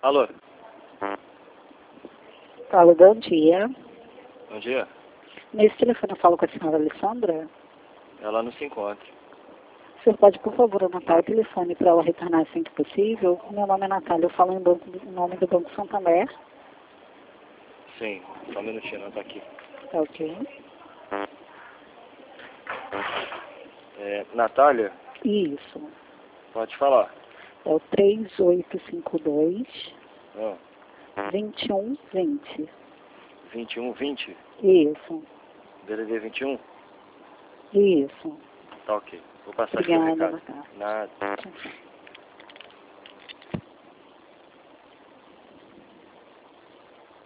Alô? Alô, bom dia. Bom dia. Nesse telefone eu falo com a senhora Alessandra. Ela não se encontra. O senhor pode, por favor, anotar o telefone para ela retornar assim que possível? Meu nome é Natália, eu falo em nome do Banco Santander. Sim, só um minutinho, ela tá aqui. Tá ok? Natália, Isso. pode falar. É o 3852 Ah, 2120. 2120? Isso. DDD 21? Isso. Tá ok. Vou passar aqui o Obrigada, recado. boa tarde. Nada. Tchau, tchau.